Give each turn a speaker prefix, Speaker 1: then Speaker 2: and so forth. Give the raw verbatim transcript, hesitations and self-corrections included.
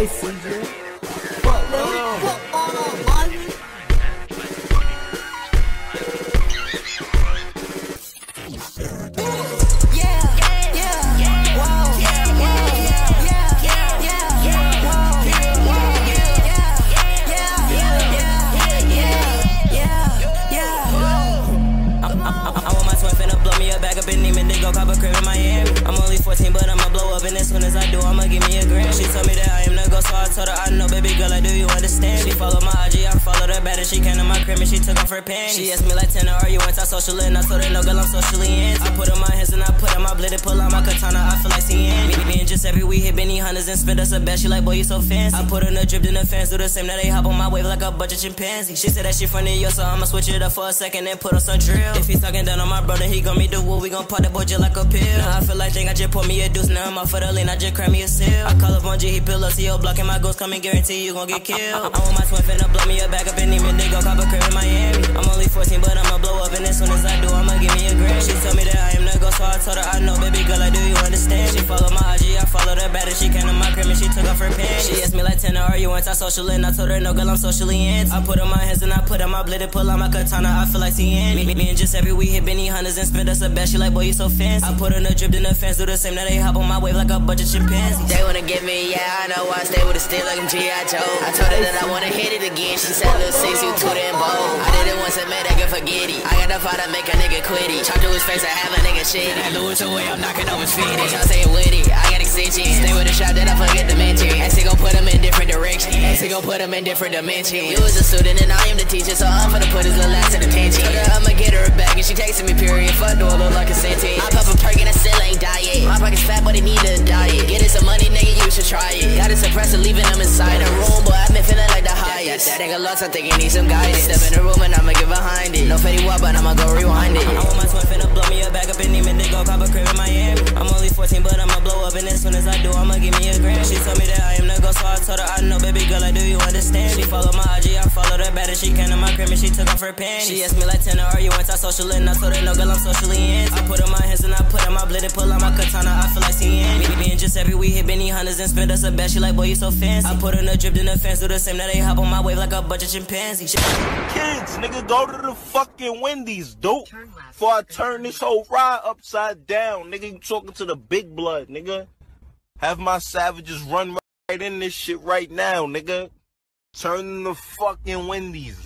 Speaker 1: Hey, C J. Fuck, man. Fuck on up, man.
Speaker 2: Up in Neiman, they go cop a crib in Miami. I'm only fourteen, but I'ma blow up, and as soon as I do, I'ma give me a gram. She told me that I am the ghost, so I told her I know, baby girl, like, do you understand? She followed my I G, I followed her better. She came to my crib and she took off her pants. She asked me like ten, are you anti-social? And I told her no, girl, I'm socially anti. I put on my hands and I put on my blade, pull out my katana, I feel like Cian. Me, me and Giuseppe, we hit Benny Hunters and spit us a bet. She like, boy, you so fancy. I put on a drip, then the fans do the same. Now they hop on my wave like a bunch of chimpanzees. She said that she from New York, so I'ma switch it up for a second and put on some drill. If he talking down on my brother, he gon' me the wool, we gon' pop that boy just like a pill. Now I feel like Jane, I just pour me a deuce. Now I'm off for the lane, I just crack me a seal. I call up on G, he pill up, C O blocking my ghost, come and guarantee you gon' get killed. I, I, I want my twin finna blow me a back up in Neiman, they go cop a crib in Miami. I'm only fourteen, but I'ma blow up, and as soon as I do, I'ma give me a gram. She told me that I am the ghost, so I told her I know, baby girl, like, do you understand? She followed my I G, I followed her better. She came to my crib and she took off her pants. She asked me like ten, are you anti-social? And I told her no, girl, I'm socially anti. I put on my hands and I put on my blade, pull out my katana, I feel like Cian. Me, me and Giuseppe, we hit Benny Hunters and spit us a bet. She like, boy, you so fancy. I put on a drip, then the fans do the same. Now they hop on my wave like a bunch of chimpanzees.
Speaker 3: They wanna get me, yeah, I know I stay with a still like I'm G I Joe. I told her that I wanna hit it again. She said, little six, you too damn bold. I did it once and made that girl forget it. I got the fire to make a nigga quit it. Chop to his face, I have a nigga shit. I lose away, I'm knocking over his feet. Y'all say it with it, I got extensions. Stay with a shot, then I forget to mention. As he gon' put him in different directions. As he gon' put him in different dimensions. You was a student and I am the teacher, so I'm finna put his little ass in attention. Told her I'ma get her back and she texting me period. Fuck do a little like a sentence. I pop a perk and I still ain't diet. My pocket's fat, but it need a diet. Get it some money, nigga, you should try it. Got a suppressor, leaving them inside the room, boy, I've been feeling like the highest. That, that nigga lost, I think he need some guidance. Step in the room and I'ma get behind it. No Fetty Wap, but I'ma go rewind it.
Speaker 2: I want my twin finna blow me a back up in Neiman, they go cop a crib in Miami. I'm only fourteen, but I'ma blow up, and as soon as I do, I'ma give me a gram. She told me that I am the ghost, so I told her I know, baby girl, like, do you understand? She followed my I G, I followed her better. She came to my crib and she took off her pants. She asked me like ten, are you anti-social? And I told her no, girl, I'm socially anti. I put on my hands and I put on my blade, pull out my katana, I feel like Cian. Me, me and Giuseppe, we hit Benny Hunters and spit us a bet. She like, boy, you so fancy. I put on a drip, then the fans do the same. Now they hop on my wave like a bunch of chimpanzees.
Speaker 4: Kids, nigga, go to the fucking Wendy's, dude. Before I turn this whole ride upside down, nigga, you talking to the big blood, nigga. Have my savages run right in this shit right now, nigga. Turn the fucking Wendy's.